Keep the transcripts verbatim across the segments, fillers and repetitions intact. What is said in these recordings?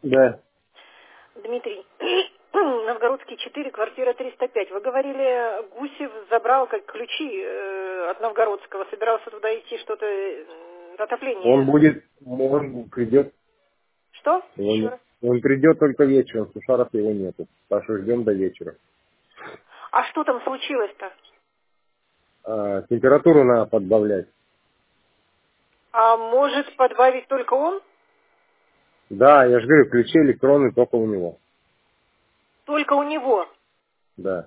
Да. Дмитрий, Новгородский четыре, квартира триста пять. Вы говорили, Гусев забрал как ключи э, от Новгородского, собирался туда идти, что-то э, Он отопление. будет, он придет, Что? Еще он, раз. он придет только вечером, Сушаров его нету. Так что ждем до вечера. А что там случилось-то? А, температуру надо подбавлять. А может подбавить только он? Да, я же говорю, ключи электронные только у него. Только у него. Да.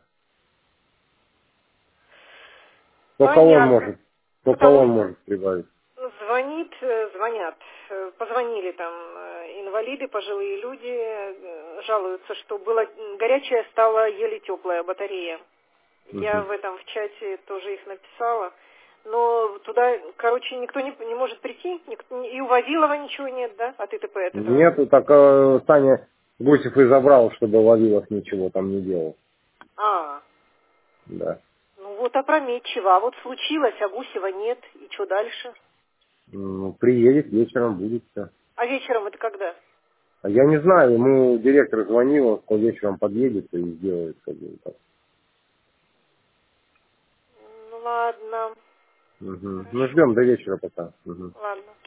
Только он Понятно. может, только Потому он что может прибавить. звонит, э, звонят, э, позвонили там э, инвалиды, пожилые люди, э, жалуются, что было горячая, стала еле теплая батарея. Я Мгм. в этом в чате тоже их написала. Но туда, короче, никто не, не может прийти, никто, и у Вавилова ничего нет, да, от ИТП от этого? Нету, так э, Саня Гусев и забрал, чтобы Вавилов ничего там не делал. А, Да. ну вот опрометчиво. А вот случилось, а Гусева нет, и что дальше? Ну, приедет вечером, будет все. А вечером это когда? А я не знаю, ему директор звонил, он сказал, вечером подъедет и сделает. Как бы, так. Ну ладно, Мгм. Ну, хорошо, ждем до вечера пока. Мгм. ладно.